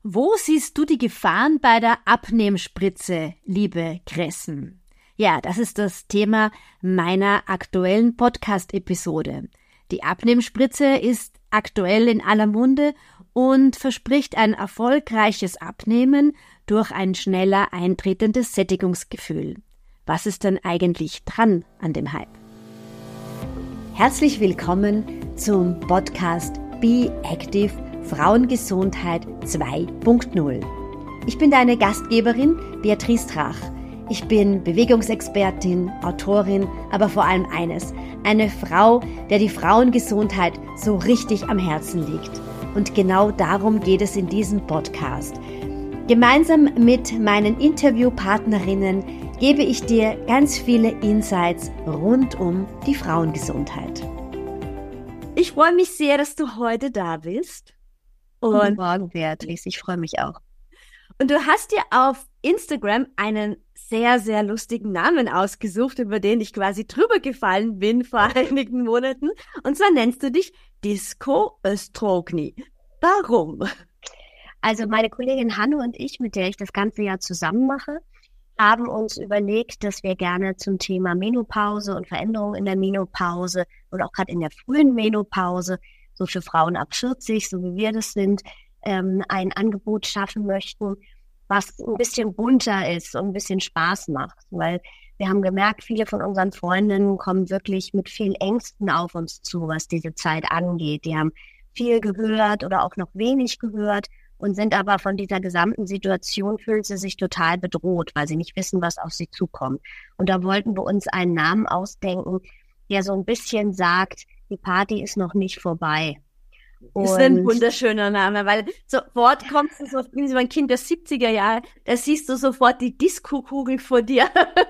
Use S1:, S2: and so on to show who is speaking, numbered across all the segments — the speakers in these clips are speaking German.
S1: Wo siehst du die Gefahren bei der Abnehmspritze, liebe Kressen? Ja, das ist das Thema meiner aktuellen Podcast-Episode. Die Abnehmspritze ist aktuell in aller Munde und verspricht ein erfolgreiches Abnehmen durch ein schneller eintretendes Sättigungsgefühl. Was ist denn eigentlich dran an dem Hype? Herzlich willkommen zum Podcast Be Active Frauengesundheit 2.0. Ich bin deine Gastgeberin Beatrice Trach. Ich bin Bewegungsexpertin, Autorin, aber vor allem eines, eine Frau, der die Frauengesundheit so richtig am Herzen liegt. Und genau darum geht es in diesem Podcast. Gemeinsam mit meinen Interviewpartnerinnen gebe ich dir ganz viele Insights rund um die Frauengesundheit. Ich freue mich sehr, dass du heute da bist.
S2: Guten Morgen, Beatrice. Ich freue mich auch.
S1: Und du hast dir auf Instagram einen sehr, sehr lustigen Namen ausgesucht, über den ich quasi drüber gefallen bin vor einigen Monaten. Und zwar nennst du dich Disco Oestrogny. Warum?
S2: Also meine Kollegin Hanne und ich, mit der ich das ganze Jahr zusammen mache, haben uns überlegt, dass wir gerne zum Thema Menopause und Veränderungen in der Menopause und auch gerade in der frühen Menopause, so für Frauen ab 40, so wie wir das sind, ein Angebot schaffen möchten, was ein bisschen bunter ist und ein bisschen Spaß macht. Weil wir haben gemerkt, viele von unseren Freundinnen kommen wirklich mit viel Ängsten auf uns zu, was diese Zeit angeht. Die haben viel gehört oder auch noch wenig gehört und sind aber von dieser gesamten Situation, fühlen sie sich total bedroht, weil sie nicht wissen, was auf sie zukommt. Und da wollten wir uns einen Namen ausdenken, der so ein bisschen sagt, die Party ist noch nicht vorbei.
S1: Ist ein wunderschöner Name, weil sofort kommst du so, wie so ein Kind der 70er Jahre, da siehst du sofort die Disco-Kugel vor dir.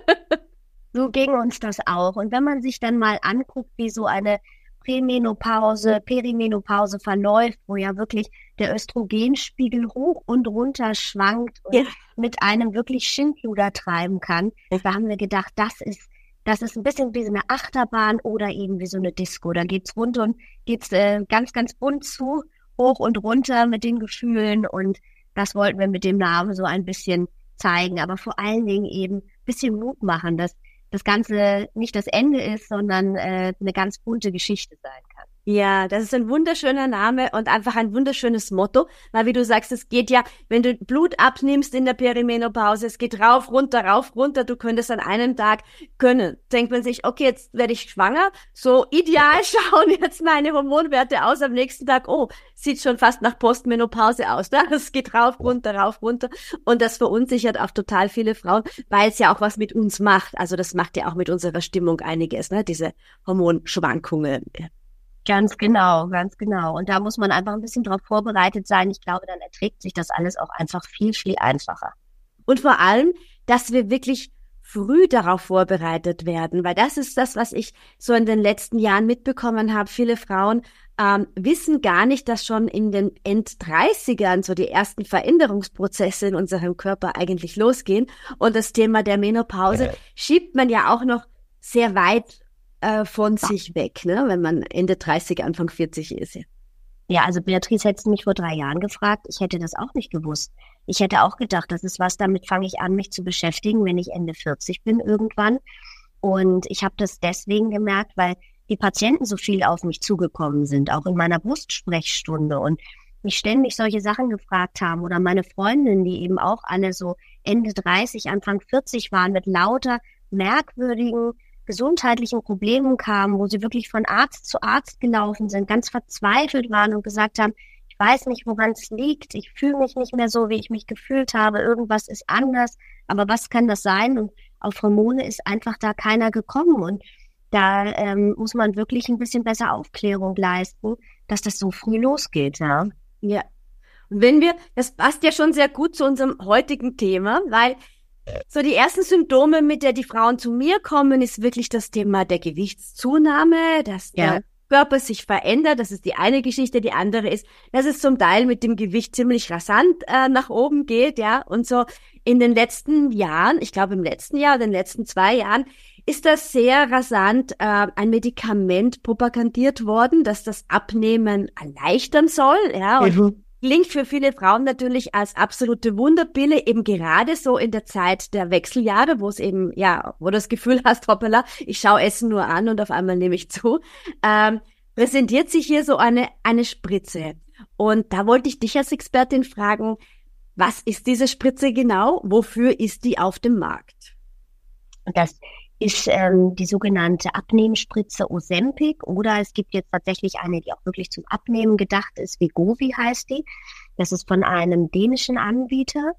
S2: So ging uns das auch. Und wenn man sich dann mal anguckt, wie so eine Prämenopause, Perimenopause verläuft, wo ja wirklich der Östrogenspiegel hoch und runter schwankt und mit einem wirklich Schindluder treiben kann, da haben wir gedacht, das ist ein bisschen wie so eine Achterbahn oder eben wie so eine Disco. Da geht's rund und geht's ganz, ganz bunt zu, hoch und runter mit den Gefühlen. Und das wollten wir mit dem Namen so ein bisschen zeigen. Aber vor allen Dingen eben ein bisschen Mut machen, dass das Ganze nicht das Ende ist, sondern eine ganz bunte Geschichte sein kann.
S1: Ja, das ist ein wunderschöner Name und einfach ein wunderschönes Motto, weil wie du sagst, es geht ja, wenn du Blut abnimmst in der Perimenopause, es geht rauf, runter, du könntest an einem Tag denkt man sich, okay, jetzt werde ich schwanger, so ideal schauen jetzt meine Hormonwerte aus, am nächsten Tag, oh, sieht schon fast nach Postmenopause aus, ne? Es geht rauf, runter und das verunsichert auch total viele Frauen, weil es ja auch was mit uns macht, also das macht ja auch mit unserer Stimmung einiges, ne? Diese Hormonschwankungen.
S2: Ganz genau, ganz genau. Und da muss man einfach ein bisschen drauf vorbereitet sein. Ich glaube, dann erträgt sich das alles auch einfach viel, viel einfacher.
S1: Und vor allem, dass wir wirklich früh darauf vorbereitet werden, weil das ist das, was ich so in den letzten Jahren mitbekommen habe. Viele Frauen wissen gar nicht, dass schon in den End-30ern so die ersten Veränderungsprozesse in unserem Körper eigentlich losgehen. Und das Thema der Menopause schiebt man ja auch noch sehr weit von sich weg, ne, wenn man Ende 30, Anfang 40 ist.
S2: Ja, also Beatrice, hättest du mich vor 3 Jahren gefragt, ich hätte das auch nicht gewusst. Ich hätte auch gedacht, das ist was, damit fange ich an, mich zu beschäftigen, wenn ich Ende 40 bin irgendwann. Und ich habe das deswegen gemerkt, weil die Patienten so viel auf mich zugekommen sind, auch in meiner Brustsprechstunde und mich ständig solche Sachen gefragt haben oder meine Freundinnen, die eben auch alle so Ende 30, Anfang 40 waren, mit lauter merkwürdigen gesundheitlichen Problemen kamen, wo sie wirklich von Arzt zu Arzt gelaufen sind, ganz verzweifelt waren und gesagt haben, ich weiß nicht, woran es liegt, ich fühle mich nicht mehr so, wie ich mich gefühlt habe, irgendwas ist anders, aber was kann das sein? Und auf Hormone ist einfach da keiner gekommen und da muss man wirklich ein bisschen besser Aufklärung leisten, dass das so früh losgeht. Ja.
S1: Und das passt ja schon sehr gut zu unserem heutigen Thema, weil so die ersten Symptome, mit der die Frauen zu mir kommen, ist wirklich das Thema der Gewichtszunahme, dass der Körper sich verändert. Das ist die eine Geschichte. Die andere ist, dass es zum Teil mit dem Gewicht ziemlich rasant nach oben geht, ja. Und so in den letzten Jahren, ich glaube im letzten Jahr oder in den letzten 2 Jahren, ist das sehr rasant ein Medikament propagandiert worden, dass das Abnehmen erleichtern soll, ja. Und Klingt für viele Frauen natürlich als absolute Wunderpille, eben gerade so in der Zeit der Wechseljahre, wo es eben, ja, wo du das Gefühl hast, hoppala, ich schaue Essen nur an und auf einmal nehme ich zu, präsentiert sich hier so eine Spritze. Und da wollte ich dich als Expertin fragen, was ist diese Spritze genau? Wofür ist die auf dem Markt?
S2: Das ist die sogenannte Abnehmspritze Ozempic, oder es gibt jetzt tatsächlich eine, die auch wirklich zum Abnehmen gedacht ist, Wegovy heißt die. Das ist von einem dänischen Anbieter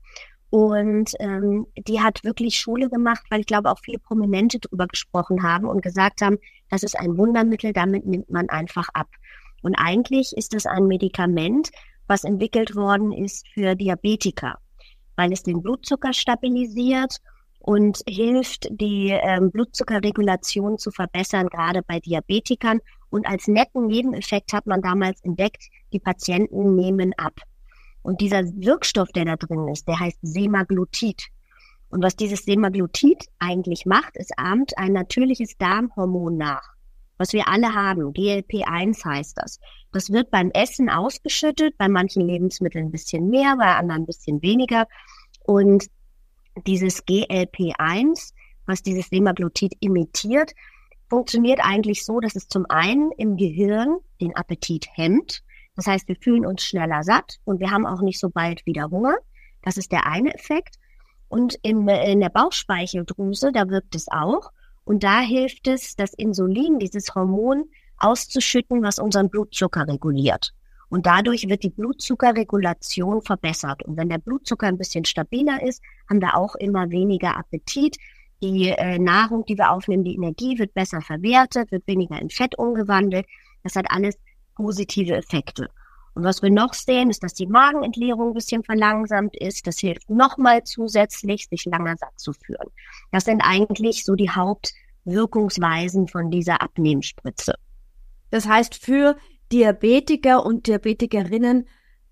S2: und die hat wirklich Schule gemacht, weil ich glaube auch viele Prominente drüber gesprochen haben und gesagt haben, das ist ein Wundermittel, damit nimmt man einfach ab. Und eigentlich ist das ein Medikament, was entwickelt worden ist für Diabetiker, weil es den Blutzucker stabilisiert und hilft, die Blutzuckerregulation zu verbessern, gerade bei Diabetikern. Und als netten Nebeneffekt hat man damals entdeckt, die Patienten nehmen ab. Und dieser Wirkstoff, der da drin ist, der heißt Semaglutid. Und was dieses Semaglutid eigentlich macht, es ahmt ein natürliches Darmhormon nach, was wir alle haben. GLP-1 heißt das. Das wird beim Essen ausgeschüttet, bei manchen Lebensmitteln ein bisschen mehr, bei anderen ein bisschen weniger. Und dieses GLP-1, was dieses Semaglutid imitiert, funktioniert eigentlich so, dass es zum einen im Gehirn den Appetit hemmt. Das heißt, wir fühlen uns schneller satt und wir haben auch nicht so bald wieder Hunger. Das ist der eine Effekt. Und in der Bauchspeicheldrüse, da wirkt es auch. Und da hilft es, das Insulin, dieses Hormon, auszuschütten, was unseren Blutzucker reguliert. Und dadurch wird die Blutzuckerregulation verbessert. Und wenn der Blutzucker ein bisschen stabiler ist, haben wir auch immer weniger Appetit. Die Nahrung, die wir aufnehmen, die Energie wird besser verwertet, wird weniger in Fett umgewandelt. Das hat alles positive Effekte. Und was wir noch sehen, ist, dass die Magenentleerung ein bisschen verlangsamt ist. Das hilft nochmal zusätzlich, sich langer satt zu führen. Das sind eigentlich so die Hauptwirkungsweisen von dieser Abnehmspritze.
S1: Das heißt, für Diabetiker und Diabetikerinnen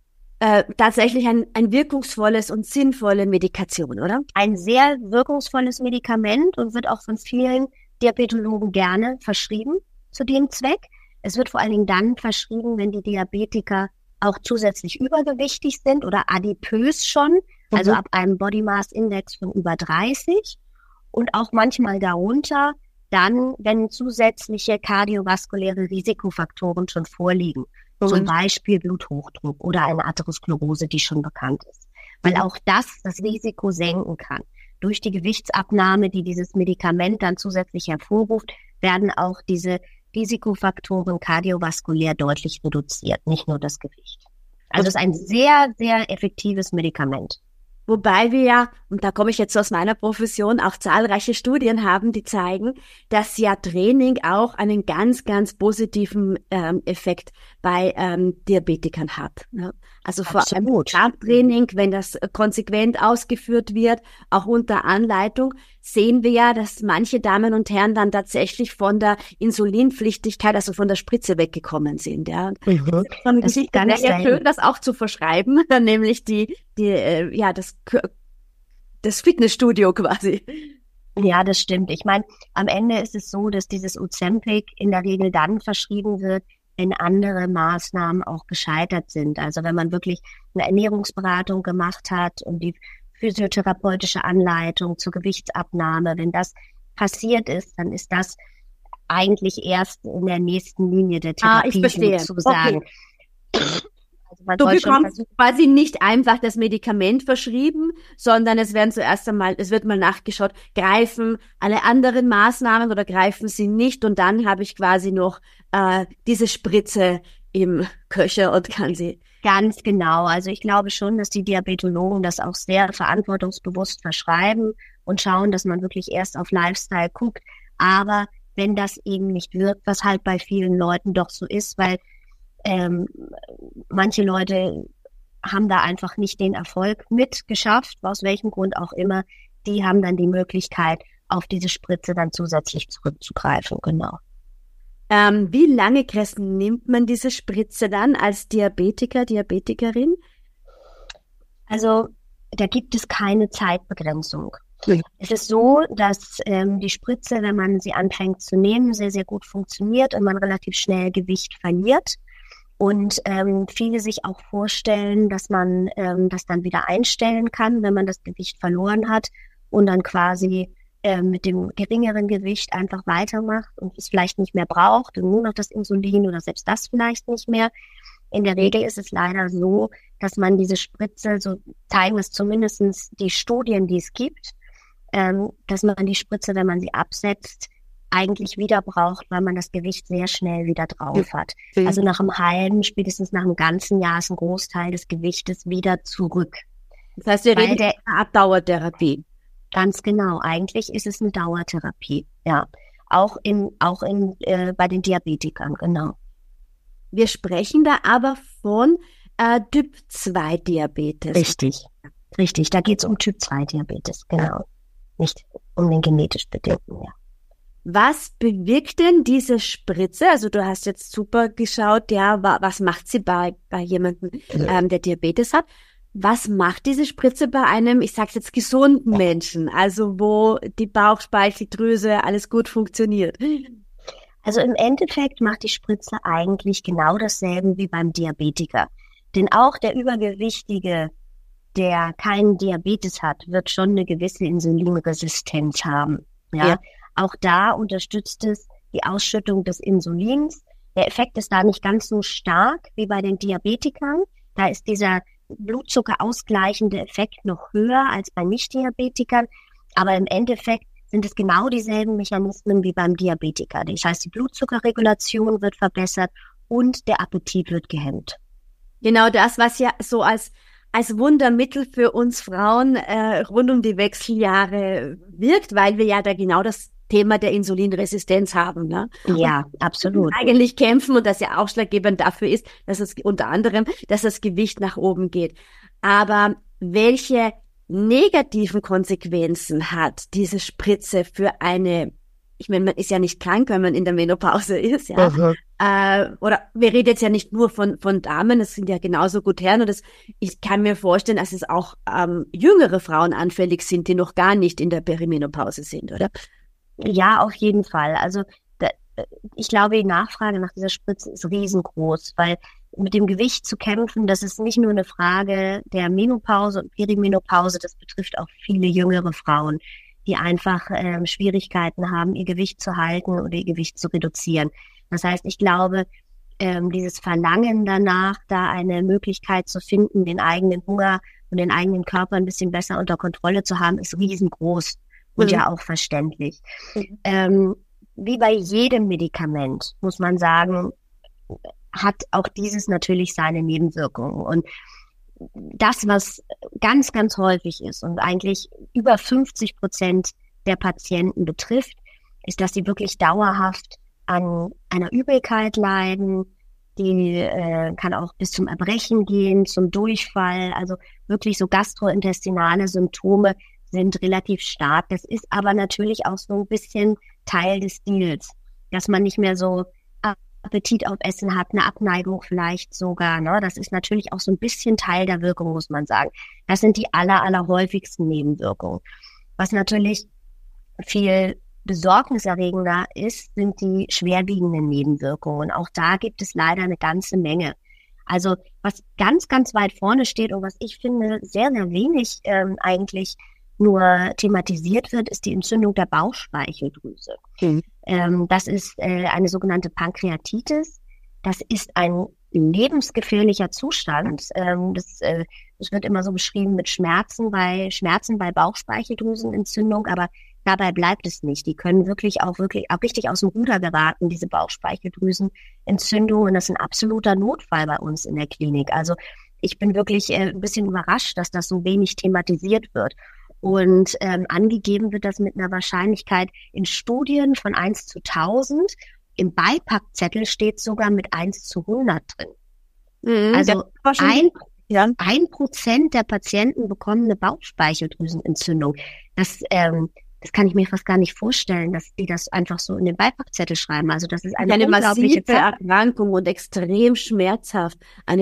S1: tatsächlich ein wirkungsvolles und sinnvolle Medikation, oder?
S2: Ein sehr wirkungsvolles Medikament und wird auch von vielen Diabetologen gerne verschrieben zu dem Zweck. Es wird vor allen Dingen dann verschrieben, wenn die Diabetiker auch zusätzlich übergewichtig sind oder adipös schon, also ab einem Body Mass Index von über 30 und auch manchmal darunter, dann, wenn zusätzliche kardiovaskuläre Risikofaktoren schon vorliegen, zum Beispiel Bluthochdruck oder eine Atherosklerose, die schon bekannt ist, weil auch das Risiko senken kann. Durch die Gewichtsabnahme, die dieses Medikament dann zusätzlich hervorruft, werden auch diese Risikofaktoren kardiovaskulär deutlich reduziert, nicht nur das Gewicht. Also es ist ein sehr, sehr effektives Medikament.
S1: Wobei wir ja, und da komme ich jetzt aus meiner Profession, auch zahlreiche Studien haben, die zeigen, dass ja Training auch einen ganz, ganz positiven Effekt bei Diabetikern hat. Ne? Also vor allem Krafttraining, wenn das konsequent ausgeführt wird, auch unter Anleitung, sehen wir ja, dass manche Damen und Herren dann tatsächlich von der Insulinpflichtigkeit, also von der Spritze weggekommen sind. Ja. Das ist ganz sehr schön, das auch zu verschreiben, nämlich das Fitnessstudio quasi.
S2: Ja, das stimmt. Ich meine, am Ende ist es so, dass dieses Ozempic in der Regel dann verschrieben wird, wenn andere Maßnahmen auch gescheitert sind. Also wenn man wirklich eine Ernährungsberatung gemacht hat und die physiotherapeutische Anleitung zur Gewichtsabnahme, wenn das passiert ist, dann ist das eigentlich erst in der nächsten Linie der Therapie sozusagen.
S1: Okay. Du bekommst quasi nicht einfach das Medikament verschrieben, sondern es wird mal nachgeschaut, greifen alle anderen Maßnahmen oder greifen sie nicht, und dann habe ich quasi noch diese Spritze im Köcher und kann sie.
S2: Ganz genau. Also ich glaube schon, dass die Diabetologen das auch sehr verantwortungsbewusst verschreiben und schauen, dass man wirklich erst auf Lifestyle guckt. Aber wenn das eben nicht wirkt, was halt bei vielen Leuten doch so ist, weil manche Leute haben da einfach nicht den Erfolg mit geschafft, aus welchem Grund auch immer, die haben dann die Möglichkeit, auf diese Spritze dann zusätzlich zurückzugreifen, genau.
S1: Wie lange, Kerstin, nimmt man diese Spritze dann als Diabetiker, Diabetikerin?
S2: Also da gibt es keine Zeitbegrenzung. Es ist so, dass die Spritze, wenn man sie anfängt zu nehmen, sehr, sehr gut funktioniert und man relativ schnell Gewicht verliert. Und viele sich auch vorstellen, dass man das dann wieder einstellen kann, wenn man das Gewicht verloren hat und dann quasi mit dem geringeren Gewicht einfach weitermacht und es vielleicht nicht mehr braucht und nur noch das Insulin oder selbst das vielleicht nicht mehr. In der Regel ist es leider so, dass man diese Spritze, so zeigen es zumindest die Studien, die es gibt, dass man die Spritze, wenn man sie absetzt, eigentlich wieder braucht, weil man das Gewicht sehr schnell wieder drauf hat. Also nach einem halben, spätestens nach einem ganzen Jahr ist ein Großteil des Gewichtes wieder zurück.
S1: Das heißt, wir reden von einer Art Dauertherapie.
S2: Ganz genau. Eigentlich ist es eine Dauertherapie. Ja. Auch bei den Diabetikern, genau.
S1: Wir sprechen da aber von Typ-2-Diabetes.
S2: Richtig. Da geht es um Typ-2-Diabetes, genau. Nicht um den genetisch bedingten, ja.
S1: Was bewirkt denn diese Spritze? Also du hast jetzt super geschaut, ja, was macht sie bei jemandem, der Diabetes hat? Was macht diese Spritze bei einem, ich sag's jetzt, gesunden Menschen? Also wo die Bauchspeicheldrüse alles gut funktioniert.
S2: Also im Endeffekt macht die Spritze eigentlich genau dasselbe wie beim Diabetiker. Denn auch der Übergewichtige, der keinen Diabetes hat, wird schon eine gewisse Insulinresistenz haben. Ja. Auch da unterstützt es die Ausschüttung des Insulins. Der Effekt ist da nicht ganz so stark wie bei den Diabetikern. Da ist dieser Blutzucker ausgleichende Effekt noch höher als bei Nicht-Diabetikern. Aber im Endeffekt sind es genau dieselben Mechanismen wie beim Diabetiker. Das heißt, die Blutzuckerregulation wird verbessert und der Appetit wird gehemmt.
S1: Genau das, was ja so als Wundermittel für uns Frauen rund um die Wechseljahre wirkt, weil wir ja da genau das Thema der Insulinresistenz haben. Ne?
S2: Ja, absolut.
S1: Eigentlich kämpfen und das ja ausschlaggebend dafür ist, dass es unter anderem, dass das Gewicht nach oben geht. Aber welche negativen Konsequenzen hat diese Spritze für eine, ich meine, man ist ja nicht krank, wenn man in der Menopause ist, ja. Oder wir reden jetzt ja nicht nur von Damen, das sind ja genauso gut Herren. Und ich kann mir vorstellen, dass es auch jüngere Frauen anfällig sind, die noch gar nicht in der Perimenopause sind, oder?
S2: Ja, auf jeden Fall. Also ich glaube, die Nachfrage nach dieser Spritze ist riesengroß, weil mit dem Gewicht zu kämpfen, das ist nicht nur eine Frage der Menopause und Perimenopause, das betrifft auch viele jüngere Frauen, die einfach Schwierigkeiten haben, ihr Gewicht zu halten oder ihr Gewicht zu reduzieren. Das heißt, ich glaube, dieses Verlangen danach, da eine Möglichkeit zu finden, den eigenen Hunger und den eigenen Körper ein bisschen besser unter Kontrolle zu haben, ist riesengroß und ja auch verständlich. Wie bei jedem Medikament, muss man sagen, hat auch dieses natürlich seine Nebenwirkungen. Und das, was ganz, ganz häufig ist und eigentlich über 50% der Patienten betrifft, ist, dass sie wirklich dauerhaft an einer Übelkeit leiden. Die kann auch bis zum Erbrechen gehen, zum Durchfall. Also wirklich so gastrointestinale Symptome sind relativ stark. Das ist aber natürlich auch so ein bisschen Teil des Deals, dass man nicht mehr so Appetit auf Essen hat, eine Abneigung vielleicht sogar. Ne? Das ist natürlich auch so ein bisschen Teil der Wirkung, muss man sagen. Das sind die allerhäufigsten Nebenwirkungen. Was natürlich viel besorgniserregender ist, sind die schwerwiegenden Nebenwirkungen. Auch da gibt es leider eine ganze Menge. Also was ganz, ganz weit vorne steht und was ich finde sehr, sehr wenig eigentlich nur thematisiert wird, ist die Entzündung der Bauchspeicheldrüse. Das ist eine sogenannte Pankreatitis. Das ist ein lebensgefährlicher Zustand. Das wird immer so beschrieben mit Schmerzen bei Bauchspeicheldrüsenentzündung, aber dabei bleibt es nicht. Die können wirklich auch richtig aus dem Ruder geraten, diese Bauchspeicheldrüsenentzündungen. Das ist ein absoluter Notfall bei uns in der Klinik. Also ich bin wirklich ein bisschen überrascht, dass das so wenig thematisiert wird. Und angegeben wird das mit einer Wahrscheinlichkeit in Studien von 1:1000. Im Beipackzettel steht sogar mit 1:100 drin. Also 1% der Patienten bekommen eine Bauchspeicheldrüsenentzündung. Das kann ich mir fast gar nicht vorstellen, dass die das einfach so in den Beipackzettel schreiben. Also das ist eine unglaubliche
S1: massive Erkrankung und extrem schmerzhaft.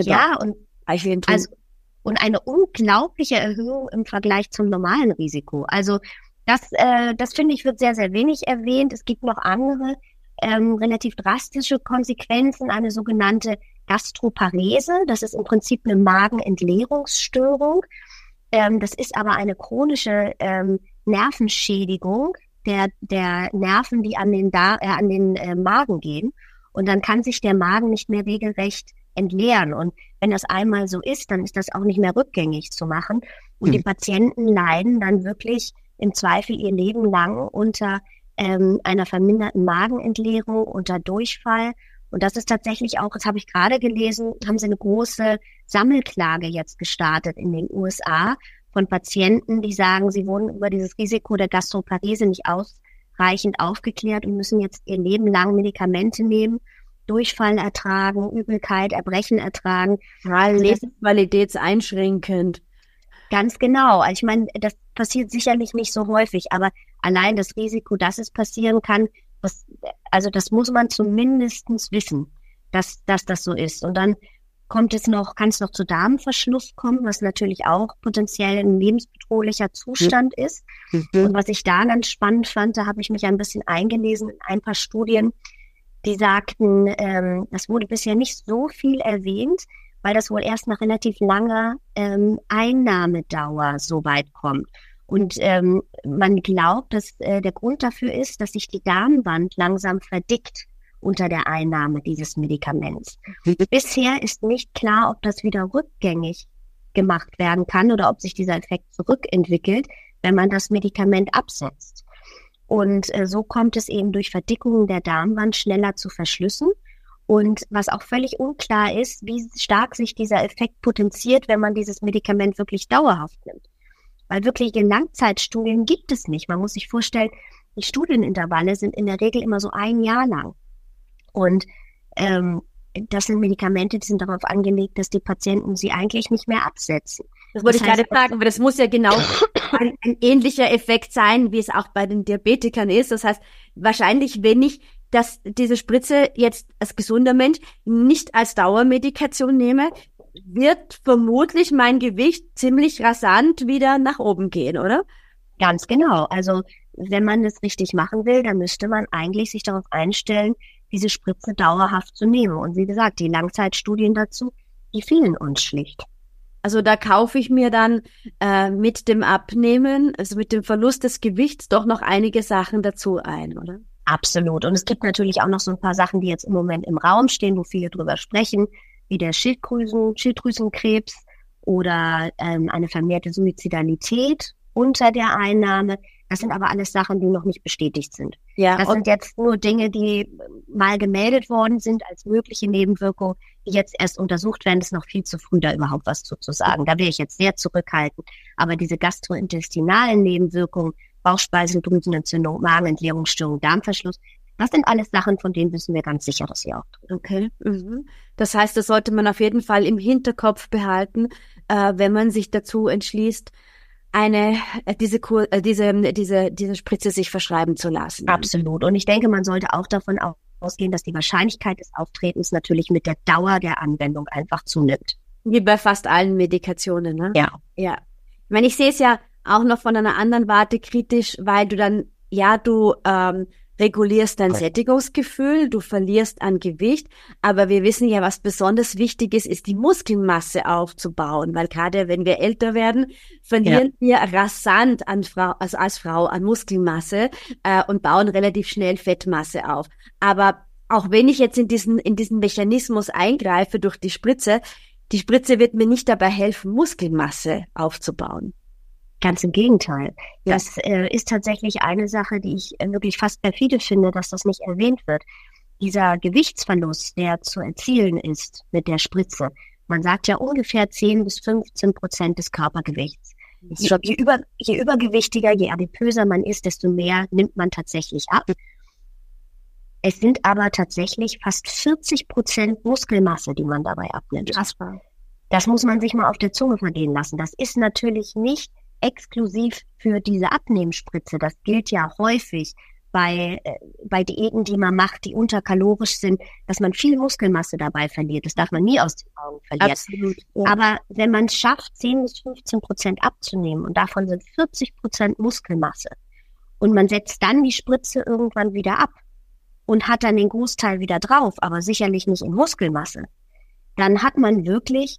S2: Und eine unglaubliche Erhöhung im Vergleich zum normalen Risiko. Also das finde ich, wird sehr, sehr wenig erwähnt. Es gibt noch andere relativ drastische Konsequenzen, eine sogenannte Gastroparese. Das ist im Prinzip eine Magenentleerungsstörung. Das ist aber eine chronische Nervenschädigung der Nerven, die an den Magen gehen. Und dann kann sich der Magen nicht mehr regelrecht entleeren. Und wenn das einmal so ist, dann ist das auch nicht mehr rückgängig zu machen. Und die Patienten leiden dann wirklich im Zweifel ihr Leben lang unter einer verminderten Magenentleerung, unter Durchfall. Und das ist tatsächlich auch, das habe ich gerade gelesen, haben sie eine große Sammelklage jetzt gestartet in den USA von Patienten, die sagen, sie wurden über dieses Risiko der Gastroparese nicht ausreichend aufgeklärt und müssen jetzt ihr Leben lang Medikamente nehmen, Durchfall ertragen, Übelkeit, Erbrechen ertragen.
S1: Ja, lebensqualitätseinschränkend.
S2: Ganz genau. Also ich meine, das passiert sicherlich nicht so häufig, aber allein das Risiko, dass es passieren kann, das muss man zumindestens wissen, dass das so ist. Und dann kann es noch zu Darmverschluss kommen, was natürlich auch potenziell ein lebensbedrohlicher Zustand ist. Und was ich da ganz spannend fand, da habe ich mich ein bisschen eingelesen in ein paar Studien, die sagten, das wurde bisher nicht so viel erwähnt, weil das wohl erst nach relativ langer Einnahmedauer so weit kommt. Und man glaubt, dass der Grund dafür ist, dass sich die Darmwand langsam verdickt unter der Einnahme dieses Medikaments. Bisher ist nicht klar, ob das wieder rückgängig gemacht werden kann oder ob sich dieser Effekt zurückentwickelt, wenn man das Medikament absetzt. Und so kommt es eben durch Verdickungen der Darmwand schneller zu Verschlüssen. Und was auch völlig unklar ist, wie stark sich dieser Effekt potenziert, wenn man dieses Medikament wirklich dauerhaft nimmt. Weil wirkliche Langzeitstudien gibt es nicht. Man muss sich vorstellen, die Studienintervalle sind in der Regel immer so 1 Jahr lang. Und das sind Medikamente, die sind darauf angelegt, dass die Patienten sie eigentlich nicht mehr absetzen.
S1: Das wollte ich gerade fragen, aber das muss ja genau ein ähnlicher Effekt sein, wie es auch bei den Diabetikern ist. Das heißt, wahrscheinlich, wenn ich diese Spritze jetzt als gesunder Mensch nicht als Dauermedikation nehme, wird vermutlich mein Gewicht ziemlich rasant wieder nach oben gehen, oder?
S2: Ganz genau. Also wenn man das richtig machen will, dann müsste man eigentlich sich darauf einstellen, diese Spritze dauerhaft zu nehmen. Und wie gesagt, die Langzeitstudien dazu, die fehlen uns schlicht.
S1: Also da kaufe ich mir dann mit dem Abnehmen, also mit dem Verlust des Gewichts, doch noch einige Sachen dazu ein, oder?
S2: Absolut. Und es gibt natürlich auch noch so ein paar Sachen, die jetzt im Moment im Raum stehen, wo viele drüber sprechen, wie der Schilddrüsenkrebs oder eine vermehrte Suizidalität unter der Einnahme. Das sind aber alles Sachen, die noch nicht bestätigt sind. Ja, das sind jetzt nur Dinge, die mal gemeldet worden sind als mögliche Nebenwirkung, die jetzt erst untersucht werden. Es ist noch viel zu früh, da überhaupt was zu sagen. Da wäre ich jetzt sehr zurückhaltend. Aber diese gastrointestinalen Nebenwirkungen, Bauchspeicheldrüsenentzündung, Magenentleerungsstörung, Darmverschluss, das sind alles Sachen, von denen wissen wir ganz sicher, dass sie auch tun.
S1: Okay. Mhm. Das heißt, das sollte man auf jeden Fall im Hinterkopf behalten, wenn man sich dazu entschließt, diese Spritze sich verschreiben zu lassen.
S2: Absolut. Und ich denke, man sollte auch davon ausgehen, dass die Wahrscheinlichkeit des Auftretens natürlich mit der Dauer der Anwendung einfach zunimmt.
S1: Wie bei fast allen Medikationen, ne?
S2: Ja.
S1: Ja. Ich meine, ich sehe es ja auch noch von einer anderen Warte kritisch, weil du dann, du regulierst dein Sättigungsgefühl, du verlierst an Gewicht, aber wir wissen ja, was besonders wichtig ist die Muskelmasse aufzubauen, weil gerade wenn wir älter werden, verlieren wir rasant als Frau an Muskelmasse und bauen relativ schnell Fettmasse auf. Aber auch wenn ich jetzt in diesen Mechanismus eingreife durch die Spritze wird mir nicht dabei helfen, Muskelmasse aufzubauen.
S2: Ganz im Gegenteil. Ja. Das ist tatsächlich eine Sache, die ich wirklich fast perfide finde, dass das nicht erwähnt wird. Dieser Gewichtsverlust, der zu erzielen ist mit der Spritze, man sagt ja ungefähr 10-15% des Körpergewichts. Je übergewichtiger, je adipöser man ist, desto mehr nimmt man tatsächlich ab. Es sind aber tatsächlich fast 40% Muskelmasse, die man dabei abnimmt. Das muss man sich mal auf der Zunge vergehen lassen. Das ist natürlich nicht exklusiv für diese Abnehmspritze. Das gilt ja häufig bei Diäten, die man macht, die unterkalorisch sind, dass man viel Muskelmasse dabei verliert. Das darf man nie aus den Augen verlieren.
S1: Absolut, ja.
S2: Aber wenn man es schafft, 10-15% abzunehmen und davon sind 40% Muskelmasse und man setzt dann die Spritze irgendwann wieder ab und hat dann den Großteil wieder drauf, aber sicherlich nicht in Muskelmasse, dann hat man wirklich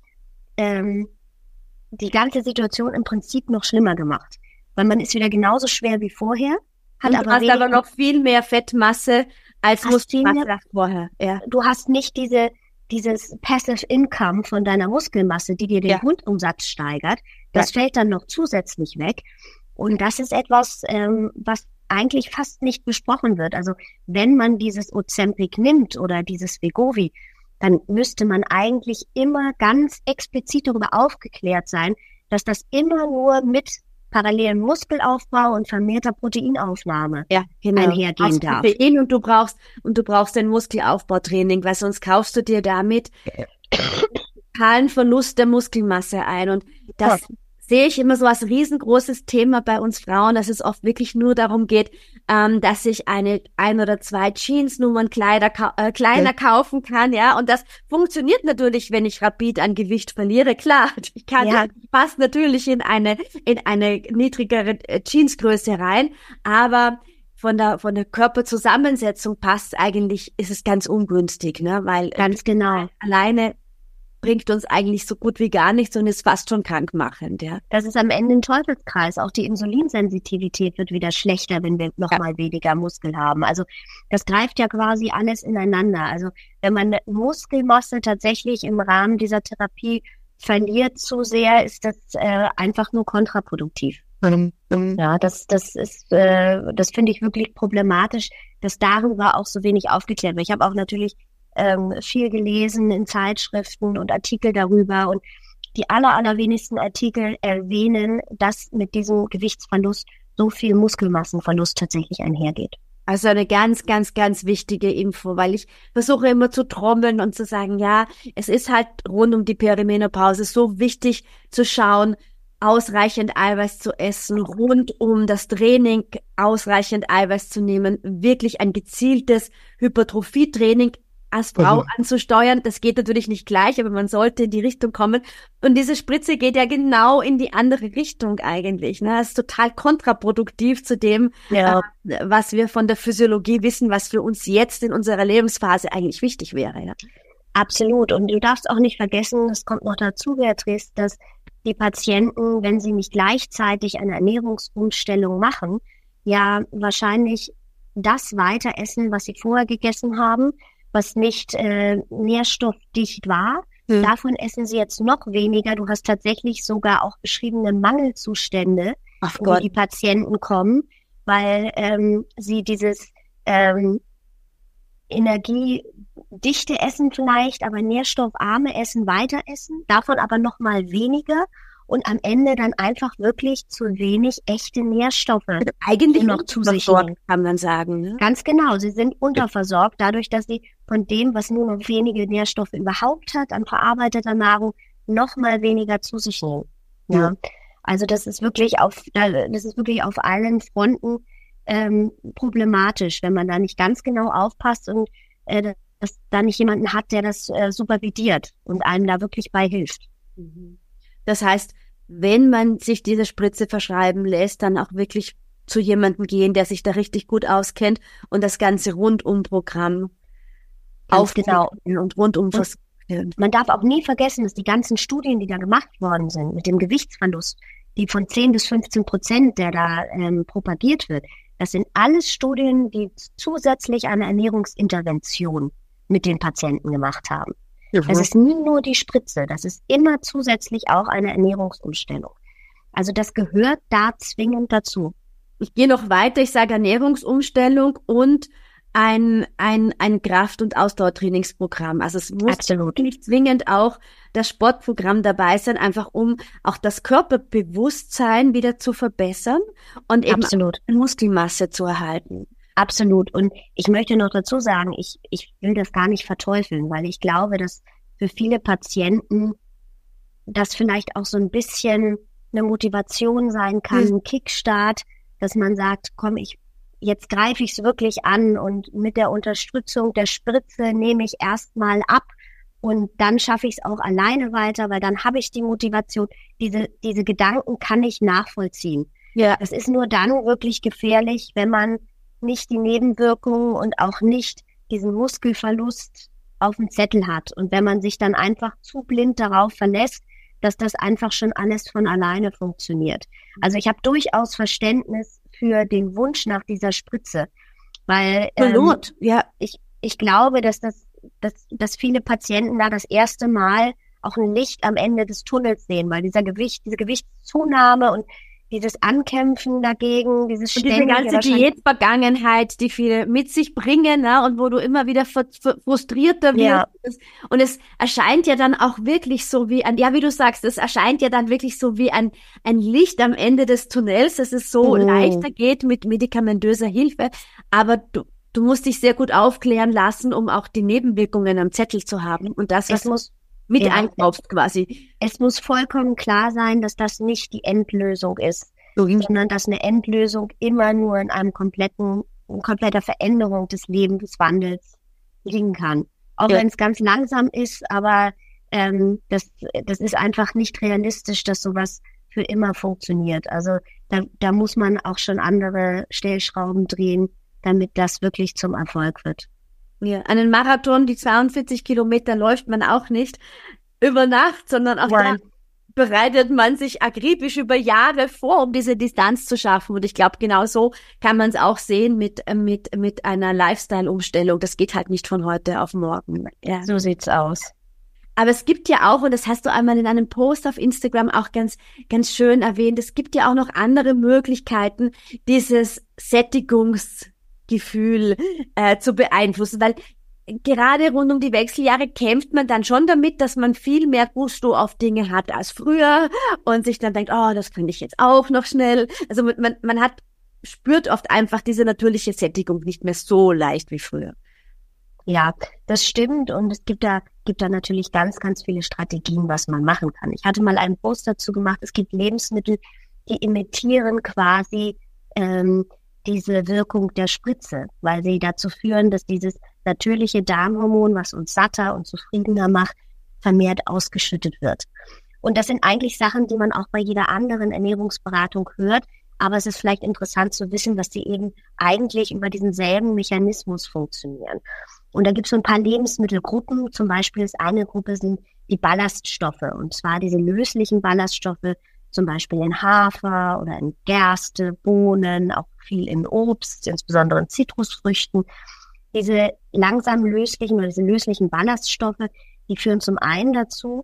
S2: die ganze Situation im Prinzip noch schlimmer gemacht. Weil man ist wieder genauso schwer wie vorher, hat
S1: und
S2: aber
S1: du hast aber noch viel mehr Fettmasse als Muskelmasse vorher. Ja.
S2: Du hast nicht dieses Passive Income von deiner Muskelmasse, die dir den Grundumsatz steigert. Das fällt dann noch zusätzlich weg. Und das ist etwas, was eigentlich fast nicht besprochen wird. Also wenn man dieses Ozempic nimmt oder dieses Wegovy, dann müsste man eigentlich immer ganz explizit darüber aufgeklärt sein, dass das immer nur mit parallelen Muskelaufbau und vermehrter Proteinaufnahme einhergehen darf.
S1: Protein und du brauchst ein Muskelaufbautraining, weil sonst kaufst du dir damit totalen Verlust der Muskelmasse ein. Und das sehe ich immer so als riesengroßes Thema bei uns Frauen, dass es oft wirklich nur darum geht, dass ich ein oder zwei Jeansnummern kleiner kaufen kann, ja. Und das funktioniert natürlich, wenn ich rapid an Gewicht verliere. Klar, ich passe natürlich in eine niedrigere Jeansgröße rein, aber von der Körperzusammensetzung ist es ganz ungünstig, ne, weil
S2: ganz genau
S1: alleine bringt uns eigentlich so gut wie gar nichts und ist fast schon krankmachend, ja.
S2: Das ist am Ende ein Teufelskreis. Auch die Insulinsensitivität wird wieder schlechter, wenn wir noch mal weniger Muskel haben. Also das greift ja quasi alles ineinander. Also wenn man Muskelmasse tatsächlich im Rahmen dieser Therapie verliert zu sehr, ist das einfach nur kontraproduktiv. Ja, das finde ich wirklich problematisch, dass darüber auch so wenig aufgeklärt wird. Ich habe auch natürlich viel gelesen in Zeitschriften und Artikel darüber und die allerwenigsten Artikel erwähnen, dass mit diesem Gewichtsverlust so viel Muskelmassenverlust tatsächlich einhergeht.
S1: Also eine ganz, ganz, ganz wichtige Info, weil ich versuche immer zu trommeln und zu sagen, ja, es ist halt rund um die Perimenopause so wichtig zu schauen, ausreichend Eiweiß zu essen, rund um das Training ausreichend Eiweiß zu nehmen, wirklich ein gezieltes Hypertrophietraining als Frau anzusteuern. Das geht natürlich nicht gleich, aber man sollte in die Richtung kommen. Und diese Spritze geht ja genau in die andere Richtung eigentlich. Ne? Das ist total kontraproduktiv zu dem, was wir von der Physiologie wissen, was für uns jetzt in unserer Lebensphase eigentlich wichtig wäre. Ja?
S2: Absolut. Und du darfst auch nicht vergessen, es kommt noch dazu, Beatrice, dass die Patienten, wenn sie nicht gleichzeitig eine Ernährungsumstellung machen, ja wahrscheinlich das weiter essen, was sie vorher gegessen haben, was nicht nährstoffdicht war. Davon essen sie jetzt noch weniger. Du hast tatsächlich sogar auch beschriebene Mangelzustände, wo die Patienten kommen, weil sie dieses energiedichte Essen vielleicht, aber nährstoffarme Essen weiter essen, davon aber noch mal weniger und am Ende dann einfach wirklich zu wenig echte Nährstoffe
S1: eigentlich
S2: noch zu sich nehmen.
S1: Kann man sagen. Ne?
S2: Ganz genau, sie sind unterversorgt, dadurch, dass sie von dem, was nur noch wenige Nährstoffe überhaupt hat, an verarbeiteter Nahrung, noch mal weniger zu sich nehmen. Ja. Also das ist wirklich auf allen Fronten problematisch, wenn man da nicht ganz genau aufpasst und dass da nicht jemanden hat, der das supervidiert und einem da wirklich bei hilft.
S1: Das heißt, wenn man sich diese Spritze verschreiben lässt, dann auch wirklich zu jemandem gehen, der sich da richtig gut auskennt und das ganze Rundumprogramm
S2: genau
S1: und rundum was.
S2: Man darf auch nie vergessen, dass die ganzen Studien, die da gemacht worden sind mit dem Gewichtsverlust, die von 10-15%, der da propagiert wird, das sind alles Studien, die zusätzlich eine Ernährungsintervention mit den Patienten gemacht haben. Das ist nie nur die Spritze, das ist immer zusätzlich auch eine Ernährungsumstellung. Also das gehört da zwingend dazu.
S1: Ich gehe noch weiter, ich sage Ernährungsumstellung und ein Kraft- und Ausdauertrainingsprogramm. Also es muss nicht zwingend auch das Sportprogramm dabei sein, einfach um auch das Körperbewusstsein wieder zu verbessern und eben Muskelmasse zu erhalten.
S2: Absolut. Und ich möchte noch dazu sagen, ich will das gar nicht verteufeln, weil ich glaube, dass für viele Patienten das vielleicht auch so ein bisschen eine Motivation sein kann, ein Kickstart, dass man sagt, komm, jetzt greife ich es wirklich an und mit der Unterstützung der Spritze nehme ich erstmal ab und dann schaffe ich es auch alleine weiter, weil dann habe ich die Motivation. Diese Gedanken kann ich nachvollziehen. Ja. Das ist nur dann wirklich gefährlich, wenn man nicht die Nebenwirkungen und auch nicht diesen Muskelverlust auf dem Zettel hat und wenn man sich dann einfach zu blind darauf verlässt, dass das einfach schon alles von alleine funktioniert. Also ich habe durchaus Verständnis für den Wunsch nach dieser Spritze, weil ich glaube, dass viele Patienten da das erste Mal auch ein Licht am Ende des Tunnels sehen, weil diese Gewichtszunahme und dieses Ankämpfen dagegen, dieses
S1: ständige... Und diese ganze Diätvergangenheit, die viele mit sich bringen, ne, und wo du immer wieder frustrierter wirst. Ja. Und es erscheint ja dann auch wirklich so wie wie du sagst, es erscheint ja dann wirklich so wie ein Licht am Ende des Tunnels, dass es so leichter geht mit medikamentöser Hilfe. Aber du musst dich sehr gut aufklären lassen, um auch die Nebenwirkungen am Zettel zu haben. Und das, was einkaufst quasi. Es
S2: muss vollkommen klar sein, dass das nicht die Endlösung ist, sondern dass eine Endlösung immer nur in kompletter Veränderung des Lebenswandels liegen kann. Auch wenn es ganz langsam ist, aber das ist einfach nicht realistisch, dass sowas für immer funktioniert. Also da muss man auch schon andere Stellschrauben drehen, damit das wirklich zum Erfolg wird.
S1: Ja, einen Marathon, die 42 Kilometer läuft man auch nicht über Nacht, sondern auch da bereitet man sich akribisch über Jahre vor, um diese Distanz zu schaffen. Und ich glaube, genau so kann man es auch sehen mit einer Lifestyle-Umstellung. Das geht halt nicht von heute auf morgen.
S2: Ja. So sieht's aus.
S1: Aber es gibt ja auch, und das hast du einmal in einem Post auf Instagram auch ganz, ganz schön erwähnt, es gibt ja auch noch andere Möglichkeiten, dieses Sättigungsgefühl zu beeinflussen, weil gerade rund um die Wechseljahre kämpft man dann schon damit, dass man viel mehr Gusto auf Dinge hat als früher und sich dann denkt, oh, das könnte ich jetzt auch noch schnell. Also man spürt oft einfach diese natürliche Sättigung nicht mehr so leicht wie früher.
S2: Ja, das stimmt und es gibt da natürlich ganz, ganz viele Strategien, was man machen kann. Ich hatte mal einen Post dazu gemacht, es gibt Lebensmittel, die imitieren quasi diese Wirkung der Spritze, weil sie dazu führen, dass dieses natürliche Darmhormon, was uns satter und zufriedener macht, vermehrt ausgeschüttet wird. Und das sind eigentlich Sachen, die man auch bei jeder anderen Ernährungsberatung hört, aber es ist vielleicht interessant zu wissen, dass die eben eigentlich über diesen selben Mechanismus funktionieren. Und da gibt es so ein paar Lebensmittelgruppen, zum Beispiel ist eine Gruppe sind die Ballaststoffe, und zwar diese löslichen Ballaststoffe, zum Beispiel in Hafer oder in Gerste, Bohnen, auch viel in Obst, insbesondere in Zitrusfrüchten. Diese langsam löslichen oder diese löslichen Ballaststoffe, die führen zum einen dazu,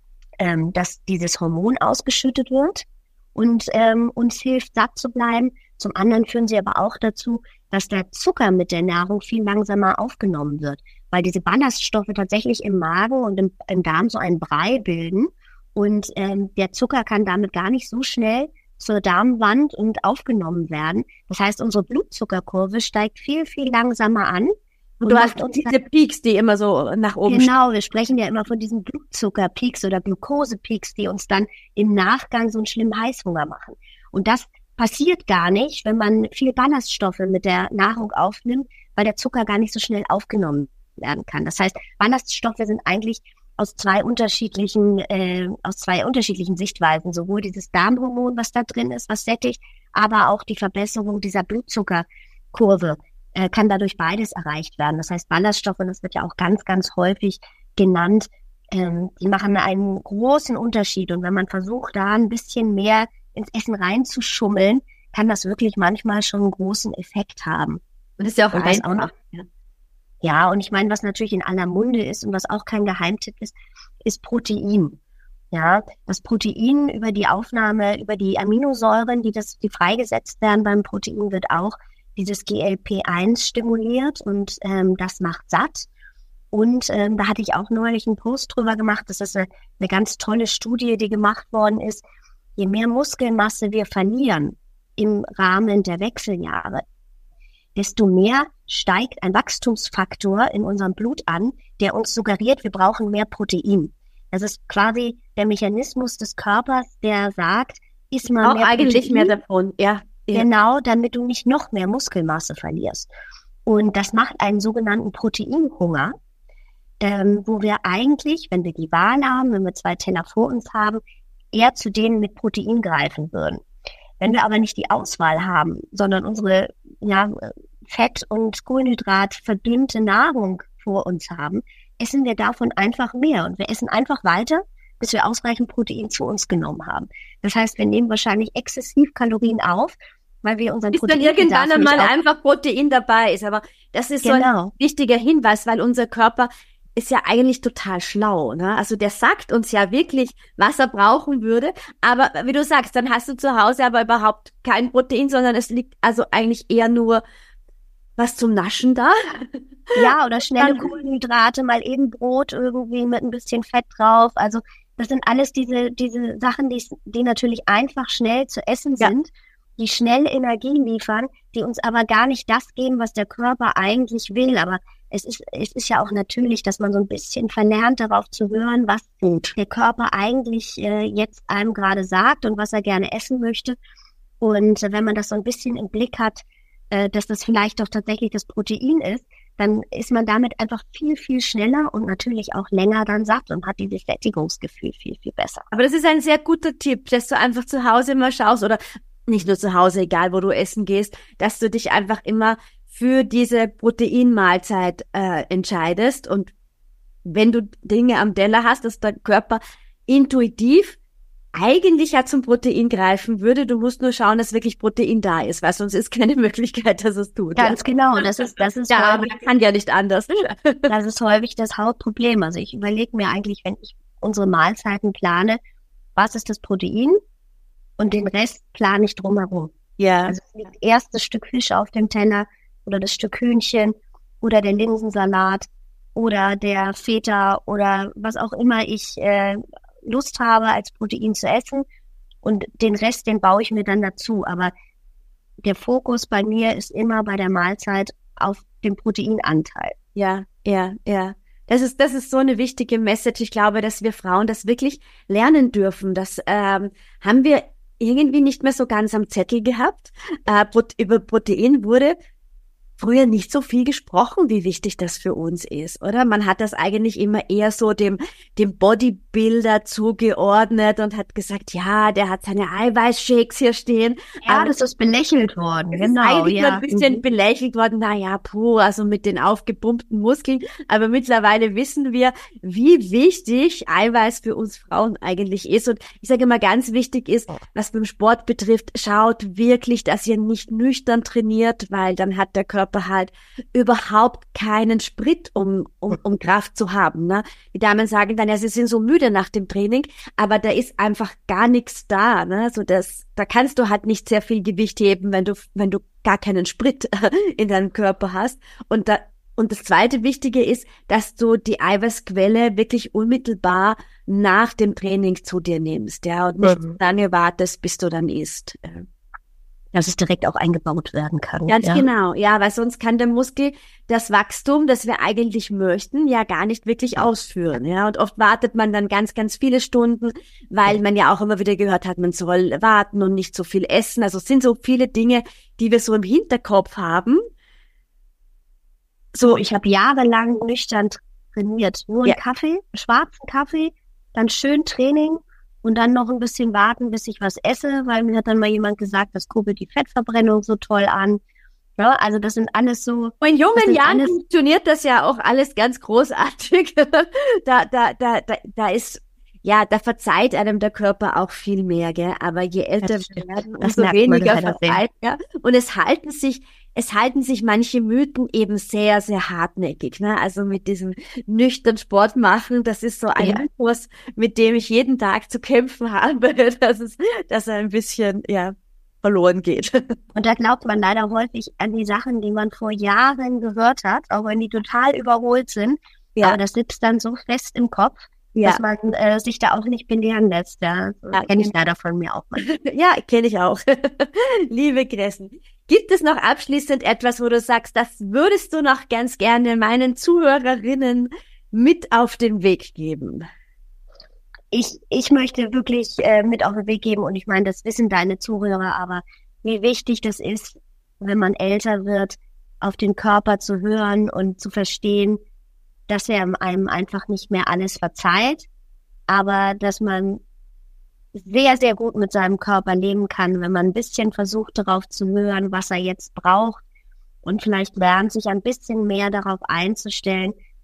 S2: dass dieses Hormon ausgeschüttet wird und uns hilft, satt zu bleiben. Zum anderen führen sie aber auch dazu, dass der Zucker mit der Nahrung viel langsamer aufgenommen wird, weil diese Ballaststoffe tatsächlich im Magen und im Darm so einen Brei bilden. Und der Zucker kann damit gar nicht so schnell zur Darmwand und aufgenommen werden. Das heißt, unsere Blutzuckerkurve steigt viel, viel langsamer an.
S1: Und du hast diese Peaks, die immer so nach oben
S2: Genau, wir sprechen ja immer von diesen Blutzuckerpeaks oder Glukosepeaks, die uns dann im Nachgang so einen schlimmen Heißhunger machen. Und das passiert gar nicht, wenn man viel Ballaststoffe mit der Nahrung aufnimmt, weil der Zucker gar nicht so schnell aufgenommen werden kann. Das heißt, Ballaststoffe sind eigentlich aus zwei unterschiedlichen Sichtweisen, sowohl dieses Darmhormon, was da drin ist, was sättigt, aber auch die Verbesserung dieser Blutzuckerkurve kann dadurch beides erreicht werden. Das heißt, Ballaststoffe, das wird ja auch ganz, ganz häufig genannt, die machen einen großen Unterschied. Und wenn man versucht, da ein bisschen mehr ins Essen reinzuschummeln, kann das wirklich manchmal schon einen großen Effekt haben.
S1: Und das ist ja auch einfach.
S2: Ja, und ich meine, was natürlich in aller Munde ist und was auch kein Geheimtipp ist Protein. Ja, das Protein über die Aufnahme, über die Aminosäuren, die freigesetzt werden beim Protein, wird auch dieses GLP-1 stimuliert und das macht satt. Und da hatte ich auch neulich einen Post drüber gemacht. Das ist eine ganz tolle Studie, die gemacht worden ist. Je mehr Muskelmasse wir verlieren im Rahmen der Wechseljahre, desto mehr steigt ein Wachstumsfaktor in unserem Blut an, der uns suggeriert, wir brauchen mehr Protein. Das ist quasi der Mechanismus des Körpers, der sagt, iss mal mehr Protein.
S1: Eigentlich mehr davon, ja.
S2: Genau, damit du nicht noch mehr Muskelmasse verlierst. Und das macht einen sogenannten Proteinhunger, wo wir eigentlich, wenn wir die Wahl haben, wenn wir 2 Teller vor uns haben, eher zu denen mit Protein greifen würden. Wenn wir aber nicht die Auswahl haben, sondern unsere Fett- und Kohlenhydrat verdünnte Nahrung vor uns haben, essen wir davon einfach mehr. Und wir essen einfach weiter, bis wir ausreichend Protein zu uns genommen haben. Das heißt, wir nehmen wahrscheinlich exzessiv Kalorien auf, weil wir unseren
S1: Protein dann irgendwann einmal einfach Protein dabei ist. Aber das ist so ein wichtiger Hinweis, weil unser Körper ist ja eigentlich total schlau, ne? Also der sagt uns ja wirklich, was er brauchen würde. Aber wie du sagst, dann hast du zu Hause aber überhaupt kein Protein, sondern es liegt also eigentlich eher nur was zum Naschen da.
S2: Ja, oder schnelle Kohlenhydrate, mal eben Brot irgendwie mit ein bisschen Fett drauf. Also das sind alles diese Sachen, die natürlich einfach schnell zu essen sind, die schnell Energie liefern, die uns aber gar nicht das geben, was der Körper eigentlich will. Aber es ist ja auch natürlich, dass man so ein bisschen verlernt, darauf zu hören, was der Körper eigentlich jetzt einem gerade sagt und was er gerne essen möchte. Und wenn man das so ein bisschen im Blick hat, dass das vielleicht doch tatsächlich das Protein ist, dann ist man damit einfach viel, viel schneller und natürlich auch länger dann satt und hat dieses Sättigungsgefühl viel, viel besser.
S1: Aber das ist ein sehr guter Tipp, dass du einfach zu Hause immer schaust oder nicht nur zu Hause, egal wo du essen gehst, dass du dich einfach immer für diese Proteinmahlzeit entscheidest. Und wenn du Dinge am Teller hast, dass der Körper intuitiv eigentlich ja zum Protein greifen würde, du musst nur schauen, dass wirklich Protein da ist, weil sonst ist keine Möglichkeit, dass es tut.
S2: Ganz genau, das ist
S1: ja, häufig, man kann ja nicht anders.
S2: Das ist häufig das Hauptproblem. Also ich überlege mir eigentlich, wenn ich unsere Mahlzeiten plane, was ist das Protein und den Rest plane ich drumherum.
S1: Ja.
S2: Also es liegt erst das Stück Fisch auf dem Teller oder das Stück Hühnchen oder der Linsensalat oder der Feta oder was auch immer ich Lust habe, als Protein zu essen und den Rest, den baue ich mir dann dazu. Aber der Fokus bei mir ist immer bei der Mahlzeit auf dem Proteinanteil.
S1: Ja. Das ist so eine wichtige Message. Ich glaube, dass wir Frauen das wirklich lernen dürfen. Das haben wir irgendwie nicht mehr so ganz am Zettel gehabt. Über Protein wurde früher nicht so viel gesprochen, wie wichtig das für uns ist, oder? Man hat das eigentlich immer eher so dem Bodybuilder zugeordnet und hat gesagt, ja, der hat seine Eiweißshakes hier stehen.
S2: Ja, das ist belächelt worden, genau.
S1: Eigentlich ein bisschen belächelt worden, also mit den aufgepumpten Muskeln. Aber mittlerweile wissen wir, wie wichtig Eiweiß für uns Frauen eigentlich ist. Und ich sage immer, ganz wichtig ist, was beim Sport betrifft, schaut wirklich, dass ihr nicht nüchtern trainiert, weil dann hat der Körper halt überhaupt keinen Sprit, um Kraft zu haben. Ne? Die Damen sagen dann, ja, sie sind so müde nach dem Training, aber da ist einfach gar nichts da. Ne? Also da kannst du halt nicht sehr viel Gewicht heben, wenn du gar keinen Sprit in deinem Körper hast. Und das zweite Wichtige ist, dass du die Eiweißquelle wirklich unmittelbar nach dem Training zu dir nimmst, ja, und nicht lange wartest, bis du dann isst.
S2: Dass es direkt auch eingebaut werden kann.
S1: Ganz genau, ja, weil sonst kann der Muskel das Wachstum, das wir eigentlich möchten, ja gar nicht wirklich ausführen, ja. Und oft wartet man dann ganz, ganz viele Stunden, weil man ja auch immer wieder gehört hat, man soll warten und nicht so viel essen. Also es sind so viele Dinge, die wir so im Hinterkopf haben.
S2: So, ich habe jahrelang nüchtern trainiert. Nur einen Kaffee, schwarzen Kaffee, dann schön Training. Und dann noch ein bisschen warten, bis ich was esse, weil mir hat dann mal jemand gesagt, das kurbelt die Fettverbrennung so toll an. Ja, also das sind alles so.
S1: In jungen Jahren funktioniert das ja auch alles ganz großartig. Da verzeiht einem der Körper auch viel mehr, gell? Aber je älter wir werden, umso weniger verzeiht, ja. Und es halten sich manche Mythen eben sehr, sehr hartnäckig, ne? Also mit diesem nüchtern Sport machen, das ist so ein Mythos, mit dem ich jeden Tag zu kämpfen habe, dass er ein bisschen, verloren geht.
S2: Und da glaubt man leider häufig an die Sachen, die man vor Jahren gehört hat, auch wenn die total überholt sind. Ja. Aber das sitzt dann so fest im Kopf, dass man sich da auch nicht belehren lässt. Ja. Kenne ich leider von mir auch mal.
S1: Ja, kenne ich auch. Liebe Gressen, gibt es noch abschließend etwas, wo du sagst, das würdest du noch ganz gerne meinen Zuhörerinnen mit auf den Weg geben?
S2: Ich möchte wirklich mit auf den Weg geben, und ich meine, das wissen deine Zuhörer, aber wie wichtig das ist, wenn man älter wird, auf den Körper zu hören und zu verstehen, dass er einem einfach nicht mehr alles verzeiht, aber dass man sehr, sehr gut mit seinem Körper leben kann, wenn man ein bisschen versucht, darauf zu hören, was er jetzt braucht, und vielleicht lernt, sich ein bisschen mehr darauf einzustellen,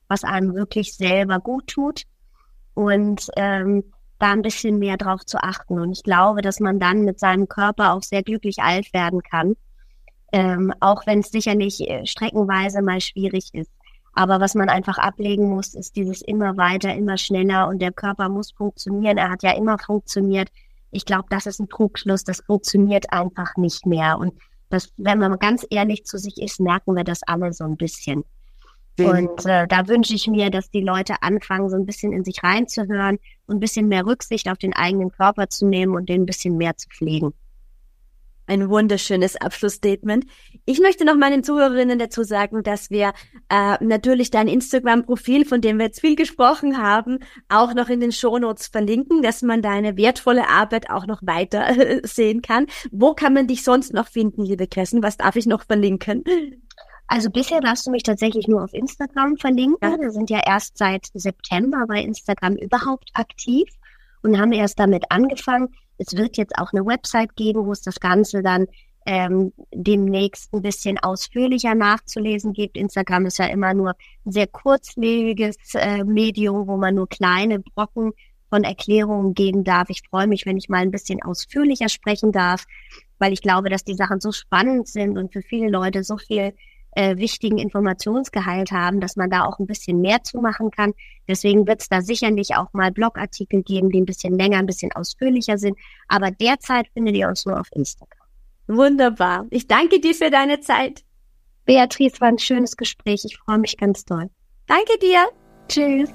S2: was einem wirklich selber gut tut und da ein bisschen mehr drauf zu achten. Und ich glaube, dass man dann mit seinem Körper auch sehr glücklich alt werden kann, auch wenn es sicherlich streckenweise mal schwierig ist. Aber was man einfach ablegen muss, ist dieses immer weiter, immer schneller und der Körper muss funktionieren. Er hat ja immer funktioniert. Ich glaube, das ist ein Trugschluss. Das funktioniert einfach nicht mehr. Und das, wenn man ganz ehrlich zu sich ist, merken wir das alle so ein bisschen. Und da wünsche ich mir, dass die Leute anfangen, so ein bisschen in sich reinzuhören und ein bisschen mehr Rücksicht auf den eigenen Körper zu nehmen und den ein bisschen mehr zu pflegen.
S1: Ein wunderschönes Abschlussstatement. Ich möchte noch meinen Zuhörerinnen dazu sagen, dass wir natürlich dein Instagram-Profil, von dem wir jetzt viel gesprochen haben, auch noch in den Shownotes verlinken, dass man deine wertvolle Arbeit auch noch weiter sehen kann. Wo kann man dich sonst noch finden, liebe Kressen? Was darf ich noch verlinken?
S2: Also bisher darfst du mich tatsächlich nur auf Instagram verlinken. Ja. Wir sind ja erst seit September bei Instagram überhaupt aktiv und haben erst damit angefangen. Es wird jetzt auch eine Website geben, wo es das Ganze dann demnächst ein bisschen ausführlicher nachzulesen gibt. Instagram ist ja immer nur ein sehr kurzlebiges Medium, wo man nur kleine Brocken von Erklärungen geben darf. Ich freue mich, wenn ich mal ein bisschen ausführlicher sprechen darf, weil ich glaube, dass die Sachen so spannend sind und für viele Leute so viel wichtigen Informationsgehalt haben, dass man da auch ein bisschen mehr zu machen kann. Deswegen wird es da sicherlich auch mal Blogartikel geben, die ein bisschen länger, ein bisschen ausführlicher sind. Aber derzeit findet ihr uns nur auf Instagram.
S1: Wunderbar. Ich danke dir für deine Zeit.
S2: Beatrice, war ein schönes Gespräch. Ich freue mich ganz doll.
S1: Danke dir.
S2: Tschüss.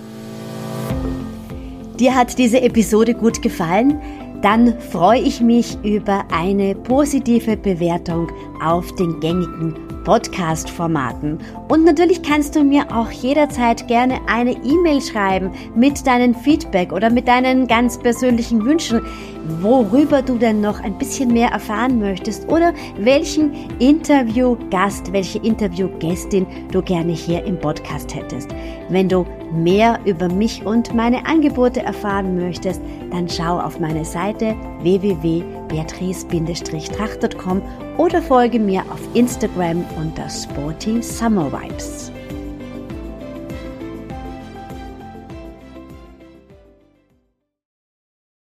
S1: Dir hat diese Episode gut gefallen? Dann freue ich mich über eine positive Bewertung auf den gängigen Podcast-Formaten. Und natürlich kannst du mir auch jederzeit gerne eine E-Mail schreiben mit deinem Feedback oder mit deinen ganz persönlichen Wünschen, worüber du denn noch ein bisschen mehr erfahren möchtest oder welchen Interviewgast, welche Interviewgästin du gerne hier im Podcast hättest. Wenn du mehr über mich und meine Angebote erfahren möchtest, dann schau auf meine Seite www.beatrice-tracht.com oder folge mir auf Instagram unter Sporty Summer Vibes.